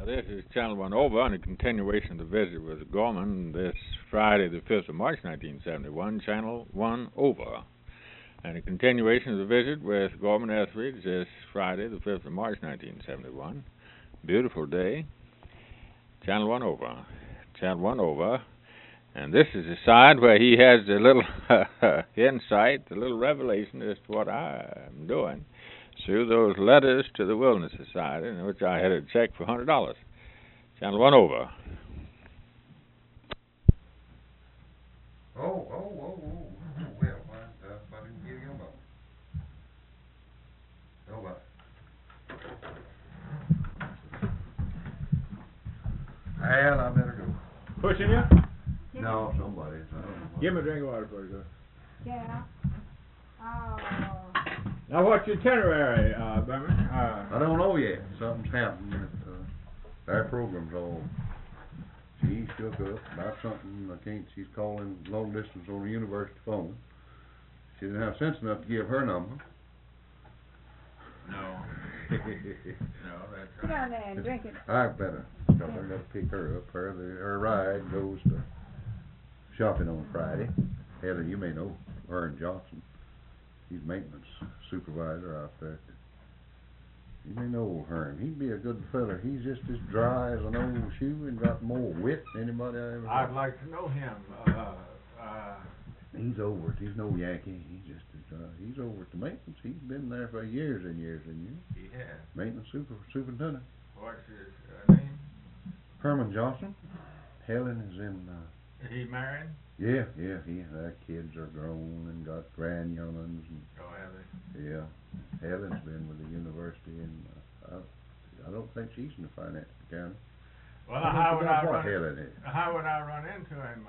This is Channel 1 Over on a continuation of the visit with Gorman this Friday, the 5th of March, 1971, Channel 1 Over. And a continuation of the visit with Gorman Etheridge this Friday, the 5th of March, 1971. Beautiful day. Channel 1 Over. Channel 1 Over. And this is the side where he has a little insight, a little revelation as to what I'm doing through those letters to the Wilderness Society, in which I had a check for $100. Channel 1 Over. Well, I didn't give you a moment. Over. Well, I better go. Pushing you? No, somebody. I don't know. Give me a drink of water before you go. Yeah. Oh. Now, what's your itinerary, Berman? I don't know yet. Something's happened. Our program's all. She shook up about something. I can't. She's calling long distance on the university phone. She didn't have sense enough to give her number. No. No, that's Sit down there and drink it. I better, because I got to pick her up. Her ride goes to shopping on Friday. Helen, you may know Vern Johnson. He's maintenance supervisor out there. You may know Hearn. He'd be a good feller. He's just as dry as an old shoe and got more wit than anybody I ever I'd had. like to know him. He's over it. He's no Yankee. He's just as dry. He's over at the maintenance. He's been there for years and years and years. He has. Maintenance superintendent. What's his name? Herman Johnson. Helen is in... Is he married? Yeah. Their kids are grown and got grandyoungins. Oh, have they? Yeah. Helen's been with the university, and I don't think she's in the finance county. Well, how would I run? Helen is. How would I run into him?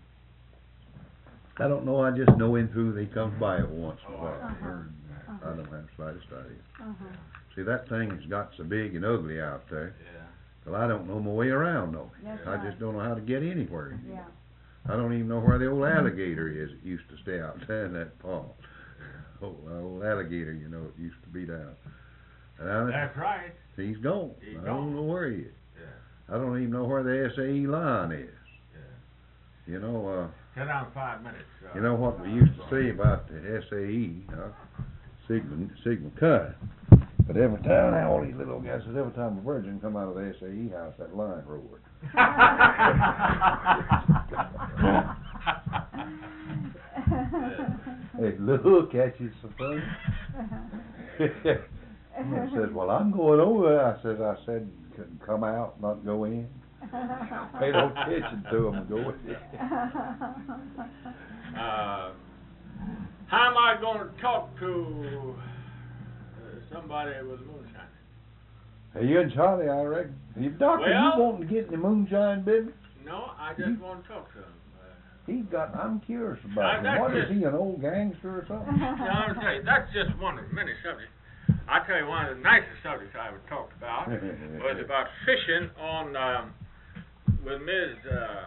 I don't know. I just know him through. He comes by it once in a while. I don't have the slightest idea. See, that thing has got so big and ugly out there. Yeah. Well, I don't know my way around though. I just don't know how to get anywhere. Yeah. I don't even know where the old alligator is that used to stay out there in that pond. Old alligator, you know, it used to be down. That's right. He's gone. I don't know where he is. Yeah. I don't even know where the SAE line is. Yeah. You know, Sit down 5 minutes. you know what we used to say about the SAE, Sigmund Cut. But every time, now all these little guys says, every time a virgin come out of the SAE house, that line roared. Hey, look at you, so funny. I says, well, I'm going over. I said, come out, not go in. Pay no attention to them and go in. How am I going to talk to somebody with moonshine? Hey, you and Charlie, I reckon. Doctor, you wanting to get in the moonshine business? No, I just want to talk to him. I'm curious about him. What is he, an old gangster or something? No, I'm telling you, that's just one of many subjects. I tell you, one of the nicest subjects I ever talked about was about fishing on with Ms.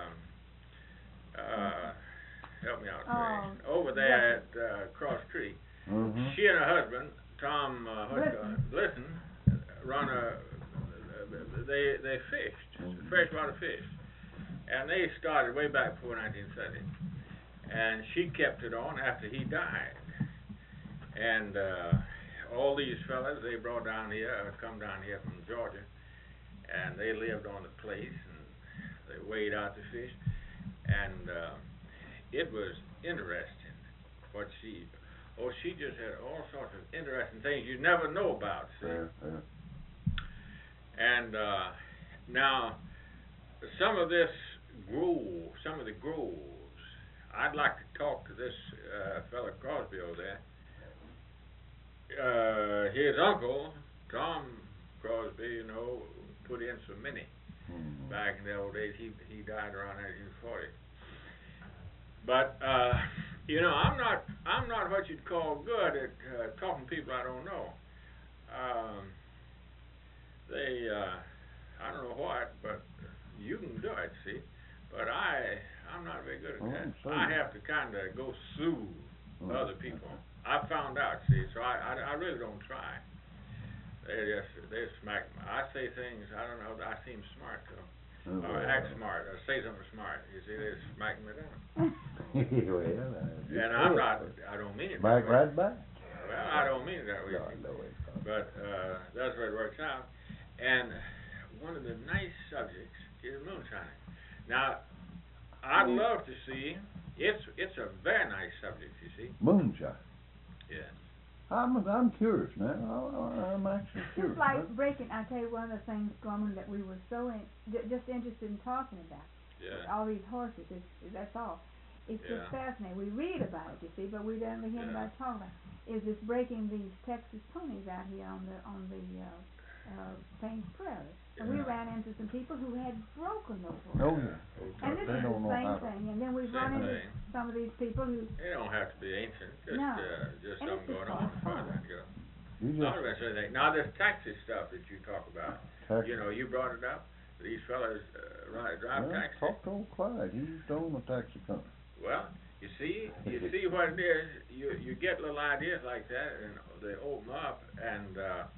Help me out, over there at Cross Creek. She and her husband, Tom Blisson, run they fished freshwater fish. And they started way back before 1970. And she kept it on after he died. And all these fellas, they brought down here, come down here from Georgia, and they lived on the place, and they weighed out the fish. And it was interesting what she just had all sorts of interesting things you never know about, see? And now, some of the groves, I'd like to talk to this fella Crosby over there. His uncle, Tom Crosby, you know, put in so many back in the old days. He died around 1940. But you know, I'm not what you'd call good at talking to people I don't know. I don't know what, but you can do it, see. But I'm not very good at that. I have to kind of go soothe other people. I found out, see, so I really don't try. they smack me. I say things, I don't know, I seem smart though. Oh, Or act smart, or say something smart. You see, they smack me down. And I'm not, I don't mean it. Back right back. Well, I don't mean it that way. God, no, it's not. But that's where it works out. And one of the nice subjects is moonshining. Now, I'd love to see. It's a very nice subject. You see. Moonshine. Yeah. I'm curious now. I'm actually curious. Just like breaking, I'll tell you one of the things, Gorman, that we were so just interested in talking about. Yeah. All these horses, that's all. It's just fascinating. We read about it, you see, but we don't hear anybody talk about it. Is this breaking these Texas ponies out here on the Plains Prairie? And we ran into some people who had broken those horses. Oh yeah. And this is the same thing. And then we've run into some of these people who. They don't have to be ancient. Just No. Just And something it's going just on fun. further. You know. You Not just about anything. Now this taxi stuff that you talk about. taxi. You know, you brought it up. These fellas drive Well, taxi. talk to old Clyde. He used to own a taxi company. Well, you see what it is. You get little ideas like that, and they open up, and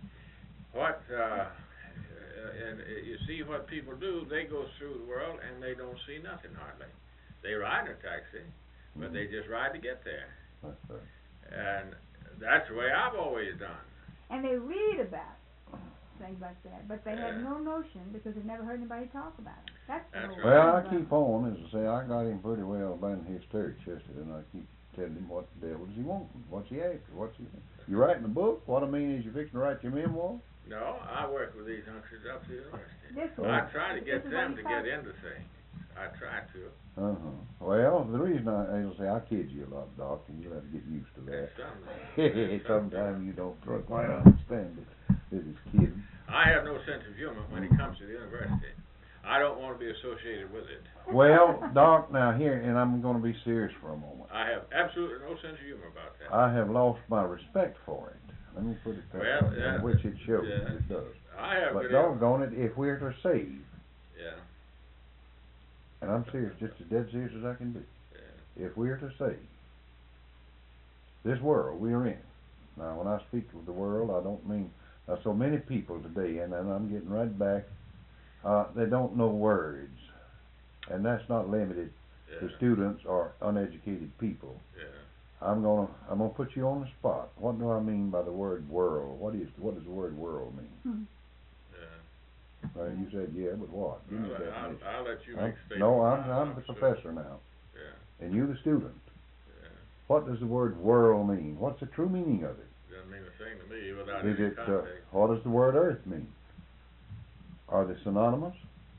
you see what people do. They go through the world, and they don't see nothing hardly. They ride in a taxi, but they just ride to get there. That's right. And that's the way I've always done. And they read about things like that, but they Yeah. had no notion because they never heard anybody talk about it. That's the That's whole right. Well, I thing. keep on, as I say, I got him pretty well by hysterics yesterday, and I keep telling him what the devil does he want, what's he after, you writing a book? What I mean is you fixing to write your memoir? No, I work with these youngsters up to the university. This Oh. one. I try to This get is them what to he get said. into things. I try to. Well, the reason as I say, I kid you a lot, Doc, and you'll have to get used to that. Sometimes you don't quite understand it. This is kidding. I have no sense of humor when it comes to the university. I don't want to be associated with it. Well, Doc, now here, and I'm going to be serious for a moment. I have absolutely no sense of humor about that. I have lost my respect for it. Let me put it that Well, way, yeah, which it shows, yeah. it does. I have But good doggone it, if we're to save, Yeah, and I'm serious, just as dead serious as I can be, yeah. if we're to save this world we're in. Now, when I speak of the world, I don't mean so many people today, and I'm getting right back. They don't know words, and that's not limited to students or uneducated people. Yeah. I'm gonna put you on the spot. What do I mean by the word world? What does the word world mean? Yeah. You said yeah, but what? Give me a definition. I'll let you make statements. No, I'm the professor now, Yeah. and you the student. Yeah. What does the word world mean? What's the true meaning of it? Doesn't mean a thing to me without Is any it context. what does the word earth mean? Are they synonymous?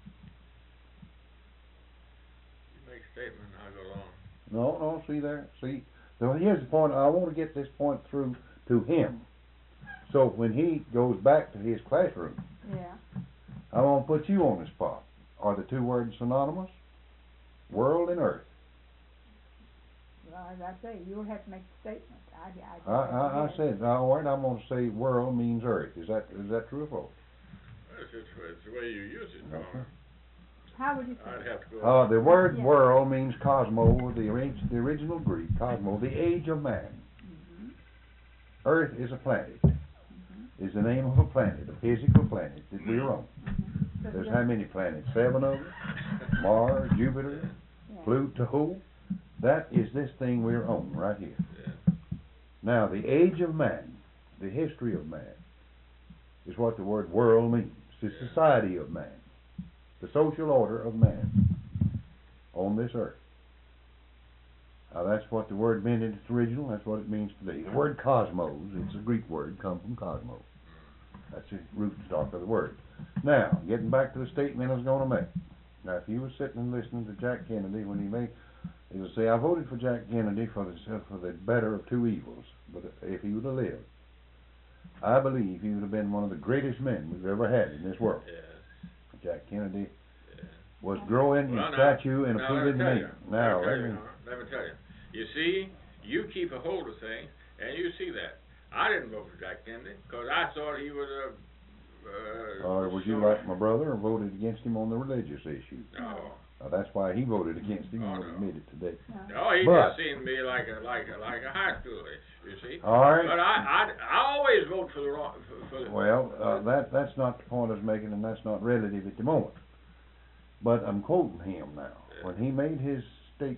You make a statement, I'll go along. No, see there. See, so here's the point. I want to get this point through to him. So when he goes back to his classroom, Yeah. I want to put you on the spot. Are the two words synonymous? World and earth. Well, as I say, you'll have to make a statement. I said, all right, I'm going to say world means earth. Is that true or false? It's the way you use it, Norman. Okay. How would you say? I'd have to go. The word Yeah. world means cosmo, the original Greek, cosmo, the age of man. Mm-hmm. Earth is a planet. Is the name of a planet, a physical planet that we're on. Mm-hmm. There's how many planets? 7 of them? Mars, Jupiter, Yeah. Pluto. That is this thing we're on right here. Yeah. Now, the age of man, the history of man, is what the word world means. The society of man, the social order of man on this earth. Now, that's what the word meant in its original. That's what it means today. The word cosmos, it's a Greek word, comes from cosmos. That's the root stock of the word. Now, getting back to the statement I was going to make. Now, if you were sitting and listening to Jack Kennedy when he would say, I voted for Jack Kennedy for the better of two evils. But if he would have lived, I believe he would have been one of the greatest men we've ever had in this world. Yes. Jack Kennedy Yeah. was growing in stature and appealing to me. Now, let me tell you. You see, you keep a hold of things, and you see that. I didn't vote for Jack Kennedy because I thought he was a. Or was you like my brother and voted against him on the religious issue? No. That's why he voted against him. Oh, I no. admit it today. No, he But- just seemed to me like a high schoolish. you see. All right. But I always vote for the wrong, for the... Well, that's not the point I was making, and that's not relative at the moment. But I'm quoting him now. Yeah. When he made his speech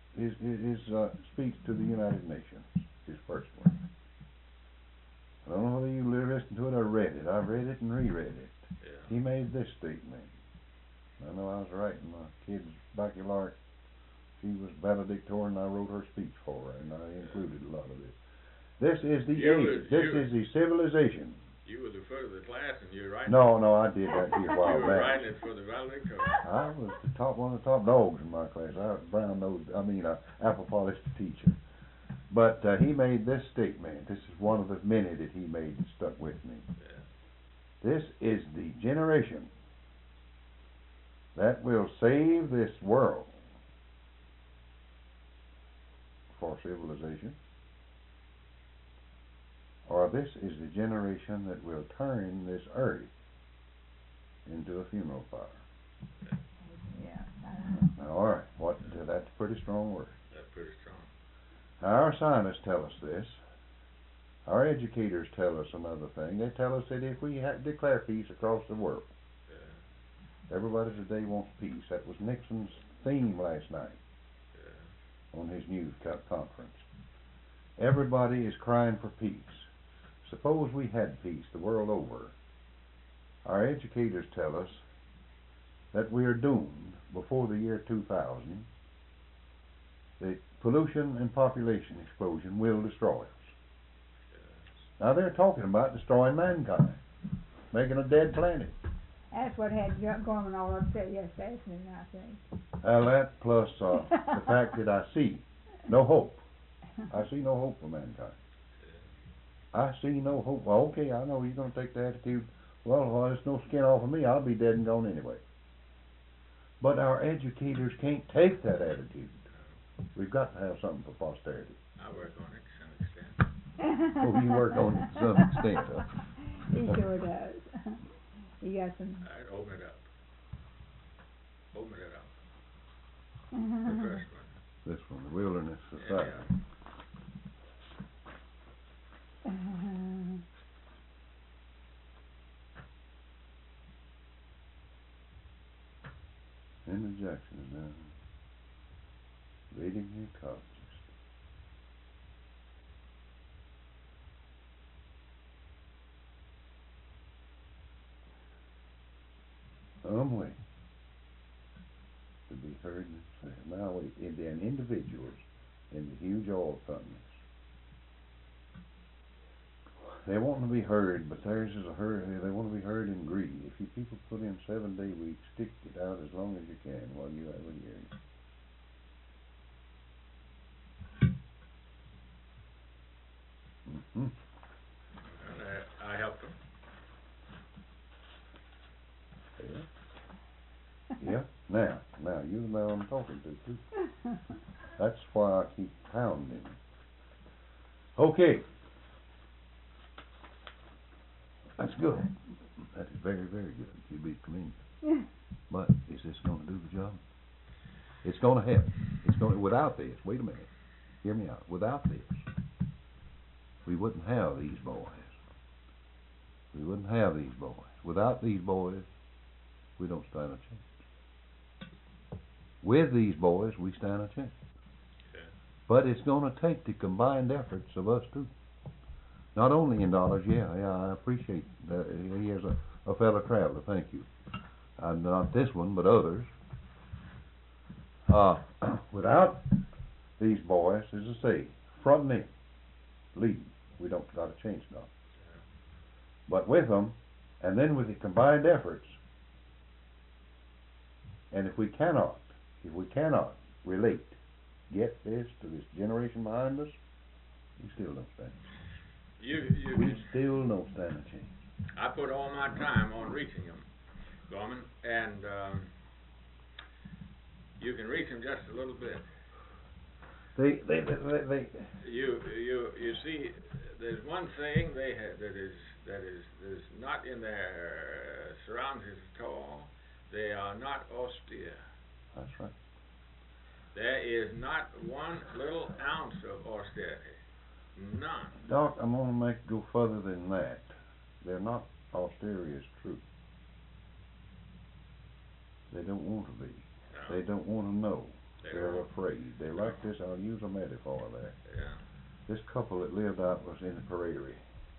to the United Nations, his first one. I don't know whether you listened to it or read it. I read it and reread it. Yeah. He made this statement. I know I was writing my kid's baccalaureate. She was valedictorian, and I wrote her speech for her, and I included a lot of it. This is the age. This is the civilization. You were the foot of the class, and you were writing. No, I did that here a while You were back. writing it for the valedictorian. I was one of the top dogs in my class. I was apple polished teacher. But he made this statement. This is one of the many that he made that stuck with me. Yeah. This is the generation that will save this world for civilization, or this is the generation that will turn this earth into a funeral pyre. Yeah. All right, that's a pretty strong word. That's pretty strong. Our scientists tell us this. Our educators tell us another thing. They tell us that if we declare peace across the world, everybody today wants peace. That was Nixon's theme last night on his news conference. Everybody is crying for peace. Suppose we had peace the world over. Our educators tell us that we are doomed before the year 2000. The pollution and population explosion will destroy us. Now they're talking about destroying mankind, making a dead planet. That's what had Gorman all upset yesterday afternoon, I think. That plus the fact that I see no hope. I see no hope for mankind. I see no hope. Well, okay, I know you're going to take the attitude, well, there's no skin off of me, I'll be dead and gone anyway. But our educators can't take that attitude. We've got to have something for posterity. I work on it to some extent. Oh, you work on it to some extent, huh? He sure does. You got some... All right, open it up. Open it up. The first one. This one, the Wilderness Society. Linda Jackson is now reading the ecologist. Wait. To be heard and said. Now wait, and individuals in the huge oil companies. They want to be heard, but theirs is a hurry. They want to be heard in greed. If you people put in 7-day weeks, stick it out as long as you can while you have a hearing. Mm-hmm. And I helped them. Yeah. Now you know I'm talking to too. That's why I keep pounding. Okay. That's good. That is very, very good. You beat me. But is this going to do the job? It's going to help. It's going to. Without this, wait a minute. Hear me out. Without this, we wouldn't have these boys. We wouldn't have these boys. Without these boys, we don't stand a chance. With these boys, we stand a chance. Yeah. But it's going to take the combined efforts of us too. Not only in dollars, I appreciate that. Here's a fellow traveler, thank you. Not this one, but others. Without these boys, as I say, front and end, lead, we don't got a chance now. Yeah. But with them, and then with the combined efforts, and if we cannot relate, get this to this generation behind us, we still don't stand. We still don't stand a chance. I put all my time on reaching them, Gorman, and you can reach them just a little bit. They You see, there's one thing they have that is not in their surroundings at all. They are not austere. That's right. There is not one little ounce of austerity. None. Doc, I'm gonna make it go further than that. They're not austere is true. They don't want to be. No. They don't want to know. They're won't. afraid. They're like this. I'll use a metaphor there. Yeah. This couple that lived out was in the prairie,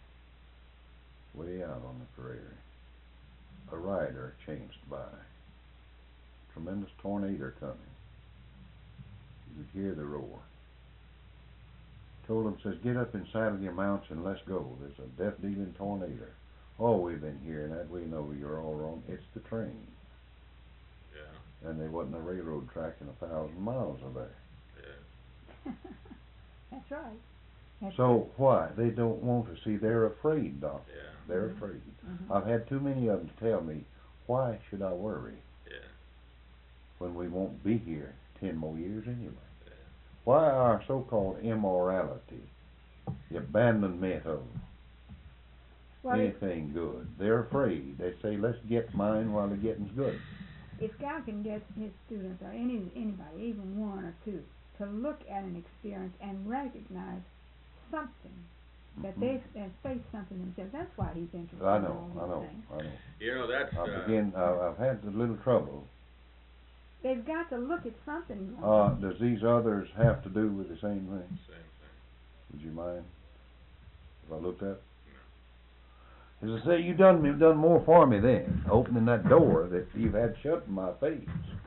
way out on the prairie. A rider chanced by. Tremendous tornado coming. You could hear the roar. Told them, says, get up inside of your mounts and let's go. There's a death-dealing tornado. Oh, we've been hearing that. We know you're all wrong. It's the train. Yeah. And there wasn't a railroad track in 1,000 miles of there. Yeah. That's right. That's So why? They don't want to see. They're afraid, Doc. Yeah. They're afraid. Mhm. I've had too many of them to tell me, why should I worry Yeah. when we won't be here 10 more years anyway? Yeah. Why our so-called immorality, the abandonment of Well, anything good? They're afraid. They say, let's get mine while the getting's good. if God can get his students or anybody, even one or two, to look at an experience and recognize something that they face something themselves, that's why he's interested I in know, all these things. I know. You know, that's, I've had a little trouble. They've got to look at something. Going Does these others have to do with the same thing? same thing. Would you mind if I looked up? As I say, you've done more for me then, opening that door that you've had shut in my face.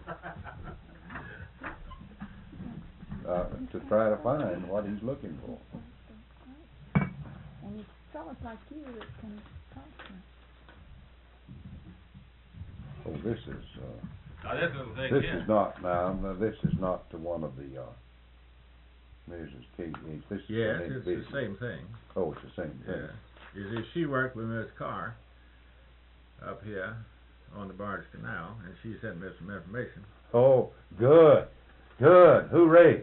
To try to find what he's looking for. And it's fellas like you that can talk to him. Oh, this is Now, this little thing this here. is not now. This is not to one of the Mrs. Kate. This is Yes, an it's the individual. same thing. Oh, it's the same thing. Yeah. You see, she worked with Miss Carr up here on the Barge Canal, and she sent me some information. Oh, good, hooray!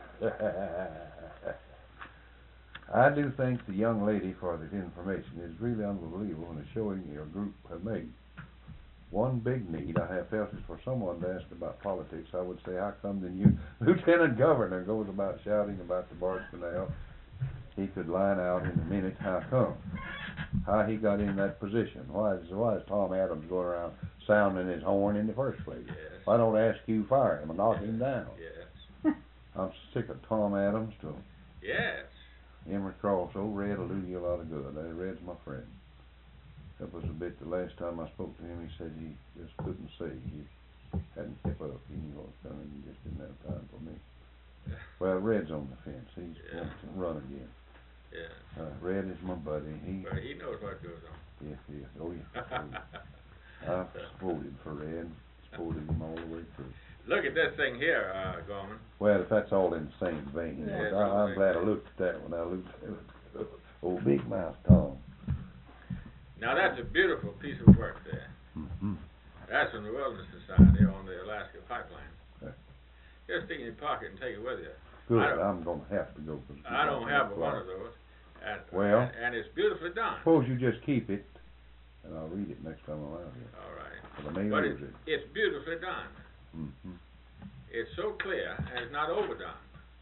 I do thank the young lady for this information. It's really unbelievable, and the showing your group have made. One big need I have felt is for someone to ask about politics. I would say, how come the new lieutenant governor goes about shouting about the Barge Canal? He could line out in a minute how come. How he got in that position. Why is Tom Adams going around sounding his horn in the first place? Yes. Why don't SQ fire him and knock him down? Yes. I'm sick of Tom Adams to Yes. Emory Cross. Old Red will do you a lot of good. Red's my friend. That was a bit the last time I spoke to him. He said he just couldn't say. He hadn't kept up. He knew what was coming. He just didn't have time for me. Well, Red's on the fence. He's Yeah. wants to run again. Yeah. Red is my buddy. But he knows what goes on. Yeah. Oh yeah. I've supported for Red. Supported him all the way through. Look at this thing here, Gorman. Well, if that's all in the same vein, Yeah. I'm glad I looked at that when I looked at it. Oh, Big Mouth Tom. Now, that's a beautiful piece of work there. Mm-hmm. That's from the Wilderness Society on the Alaska Pipeline. Okay. Just stick it in your pocket and take it with you. Good. I don't- I'm going to have to go. 'Cause I don't have one of those. And, Well- and it's beautifully done. Suppose you just keep it, and I'll read it next time I'm out here. All right. Well, I may But lose it. it's beautifully done. Mm-hmm. It's so clear and it's not overdone.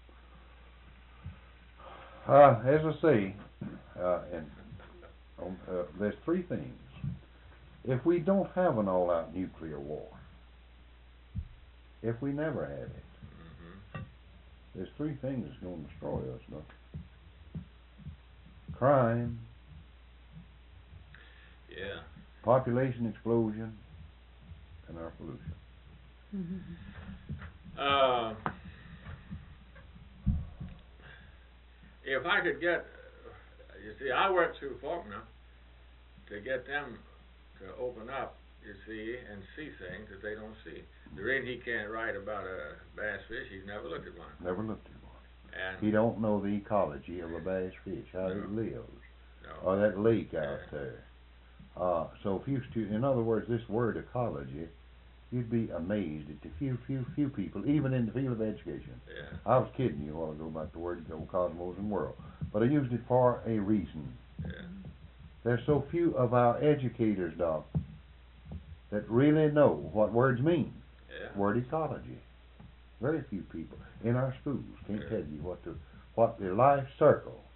As I say, there's three things. If we don't have an all-out nuclear war, if we never had it, Mm-hmm. there's three things that's going to destroy us, no? Crime, Yeah. population explosion, and our pollution. If I could get, you see, I worked through Faulkner to get them to open up, you see, and see things that they don't see. The reason he can't write about a bass fish, he's never looked at one. Never looked at one. And He don't know the ecology of a bass fish, how it No. lives, no, or that lake out Yeah. there. So if you in other words, this word ecology, you'd be amazed at the few people, even in the field of education. yeah, I was kidding you a while ago about the word cosmos and world, but I used it for a reason. yeah, There's so few of our educators, Doc, that really know what words mean. yeah. Word ecology. Very few people in our schools can't Yeah. tell you what the life circle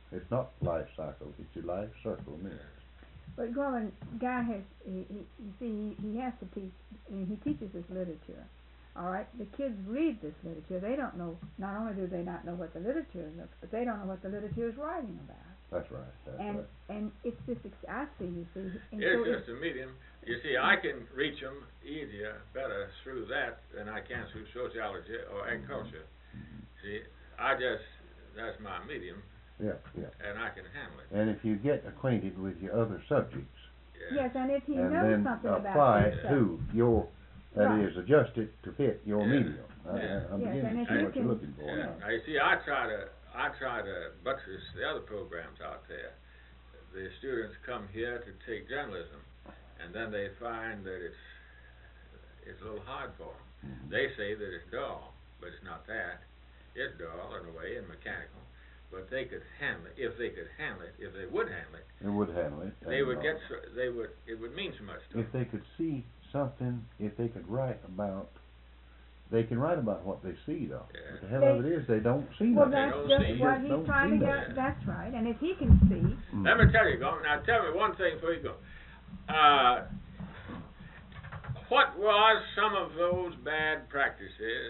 It's not life cycle, it's your life circle, man. But Gorman, Guy has, you see, he has to teach, and he teaches us literature. All right, the kids read this literature. They don't know. Not only do they not know what the literature is, but they don't know what the literature is writing about. That's right. That's And right. and it's just I see, you see. And It's so just a medium. You see, I can reach them easier, better through that than I can through sociology or agriculture. See, that's my medium, Yeah, yeah. and I can handle it. And if you get acquainted with your other subjects, yes, and if he and knows then something apply about it to your, that Right. is, adjust it to fit your Yeah. medium. Yeah. I'm Yes, beginning and to if see you what you're can- looking for Yeah. now. Now, you see, I try to buttress the other programs out there. The students come here to take journalism, and then they find that it's a little hard for them. Mhm. They say that it's dull, but it's not that. It's dull in a way and mechanical, but they could handle it. If they could handle it, if they would handle it, It would handle it. they and, would get. It would mean so much to if them. they could see something, if they could write about, they can write about what they see though. Yeah. But the hell of it is, they don't see Well, nothing. that's don't just see. what They he's don't trying see to nothing. get. That's right. And if he can see, Mm. Let me tell you, Gorman. Now tell me one thing before you go. What was some of those bad practices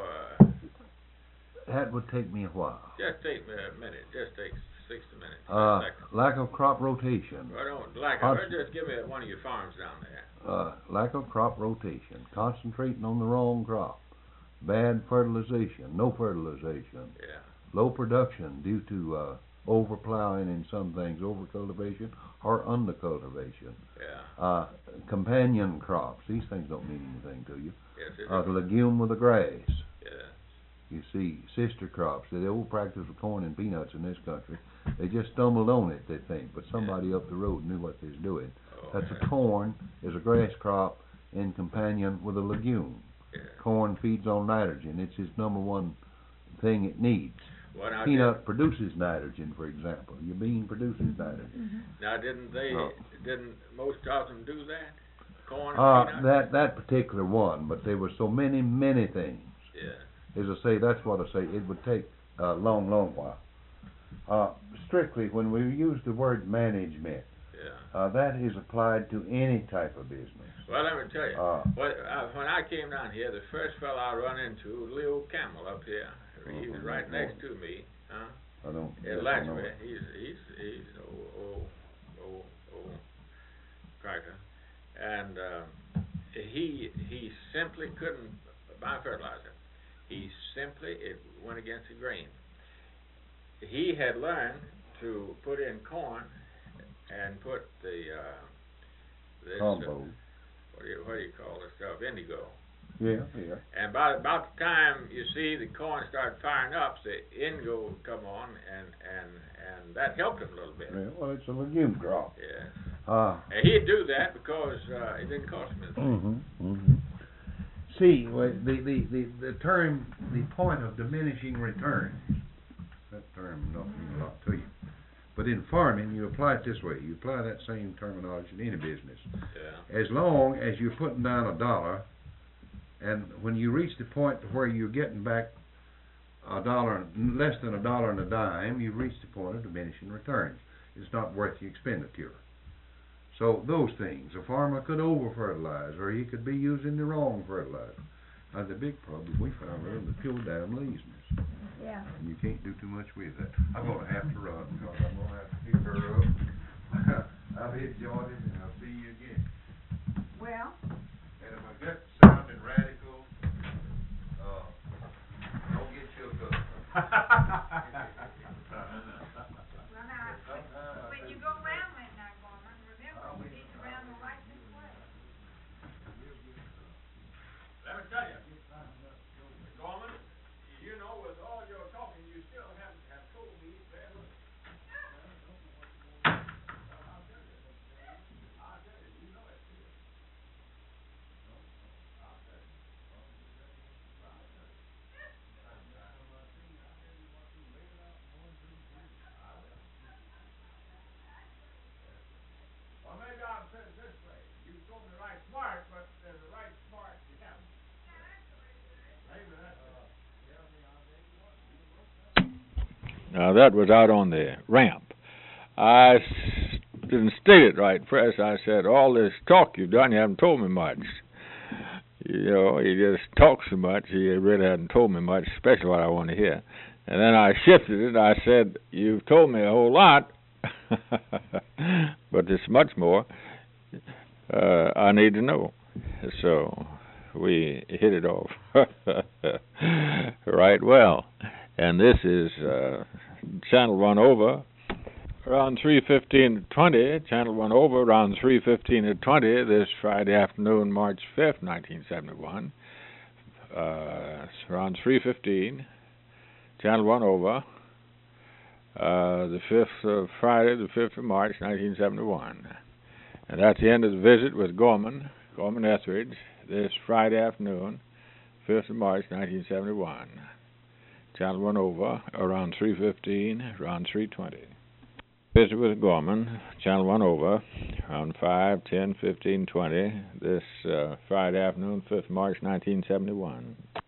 That would take me a while. just take me a minute, just take 60 minutes, seconds. Lack of crop rotation. I don't like it. Just give me one of your farms down there. Lack of crop rotation. Concentrating on the wrong crop. Bad fertilization. No fertilization. Yeah. Low production due to overplowing in some things, overcultivation or undercultivation. Yeah. Companion crops. These things don't mean anything to you. Yes, it The is. legume with the grass. Yeah. You see, sister crops. The old practice of corn and peanuts in this country. They just stumbled on it, they think, but somebody up the road knew what they was doing. Oh, That's yeah. a corn is a grass crop in companion with a legume. Yeah. Corn feeds on nitrogen. It's his number one thing it needs. Well, now, Peanut produces nitrogen, for example. Your bean produces nitrogen. didn't most of them do that? Corn and peanut? That particular one, but there were so many things. Yeah. As I say, that's what I say. It would take a long while. Strictly, when we use the word management, Yeah. that is applied to any type of business. Well, let me tell you. Uh, When I came down here, the first fellow I run into was Leo Campbell up here. He was right next to me. I don't. In yes, I know Latchbury. it. He's old cracker, and he simply couldn't buy fertilizer. It went against the grain. He had learned to put in corn and put the this Combo. what do you call this stuff, indigo. Yeah. And about the time you see the corn start firing up, the indigo would come on, and that helped him a little bit. Yeah, well, it's a legume crop. Yeah. And he'd do that because it didn't cost him anything. See, well, the term, the point of diminishing returns, that term don't mean a lot to you. But in farming, you apply it this way. You apply that same terminology in any business. Yeah. As long as you're putting down $1, and when you reach the point where you're getting back $1, less than $1 and a dime, you've reached the point of diminishing returns. It's not worth the expenditure. So those things, a farmer could over-fertilize, or he could be using the wrong fertilizer. Now the big problem we found was the pure damn laziness. yeah. And you can't do too much with that. I'm going to have to run, because I'm going to have to pick her up. I've enjoyed it, and I'll see you again. Well, And if I get sounding radical, don't get shook up. when you go rambling now, Gorman, remember you need to ramble right this way. Let me tell you, Gorman, you know, with all your talking, you still haven't have told me very little. I'll tell you, you know it too. I'll tell you. I'll tell you. Now, that was out on the ramp. I didn't state it right first. I said, all this talk you've done, you haven't told me much. You know, he just talks so much, he really hadn't told me much, especially what I want to hear. And then I shifted it. I said, you've told me a whole lot, but there's much more I need to know. So we hit it off right well. And this is Channel 1 over around 3:15 to 20. Channel 1 over around 3:15 to 20 this Friday afternoon, March 5th, 1971. Around 3:15. Channel 1 over. The 5th of Friday, the 5th of March, 1971. And that's the end of the visit with Gorman Etheridge, this Friday afternoon, 5th of March, 1971. Channel 1 over, around 3:15, around 3:20. Visit with Gorman, Channel 1 over, around 5, 10, 15, 20, this Friday afternoon, 5th of March, 1971.